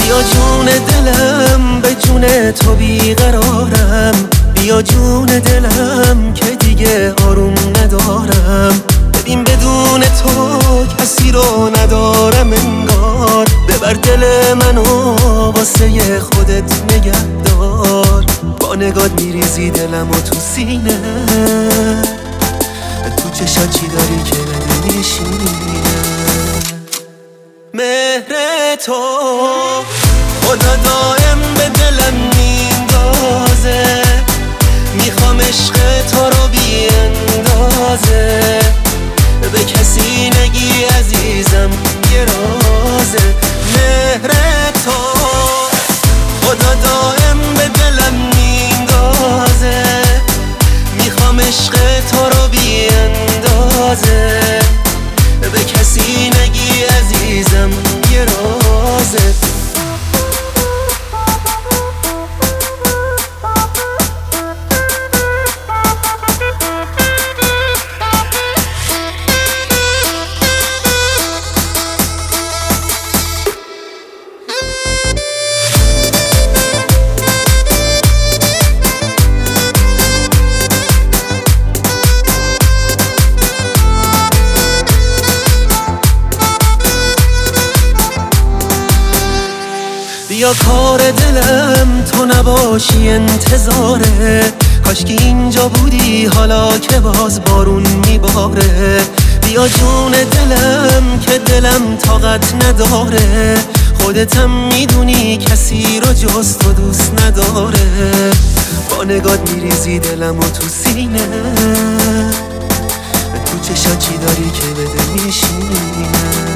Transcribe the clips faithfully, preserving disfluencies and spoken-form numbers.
بیا جون دلم به جون تو بیقرارم، بیا جون دلم که دیگه آروم ندارم. ببین بدون تو کسی رو ندارم انگار، ببر دل منو واسه خودت نگهدار. با نگات میریزی دلم و تو سینه، تو چشات چی داری که بده میشینه. مهر تو خدا دائم به دلم میندازه، میخوام عشق تو رو بی اندازه. به کسی نگی عزیزم یه رازه. مهر تو خدا دائم به دلم میندازه، میخوام عشق تو رو بی اندازه. به کسی نگی عزیزم یه رازه. بیا کار دلم تو نباشی انتظاره، کاش که اینجا بودی حالا که باز بارون میباره. بیا جون دلم که دلم طاقت نداره، خودتم میدونی کسی رو جز تو دوست نداره. با نگات میریزی دلم و تو سینه، تو چشات چی داری که بده میشینه.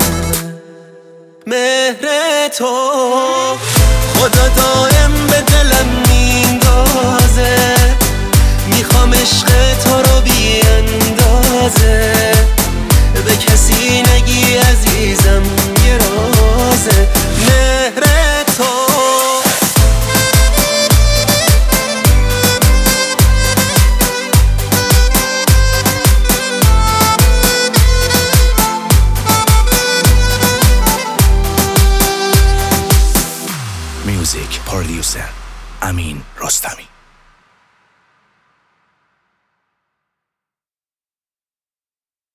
مهر تو خدا دائم به دلم میندازه، میخوام عشق تو رو بی اندازه. به کسی نگی عزیزم یه رازه. مهر تو Music Producer Amin Rostami.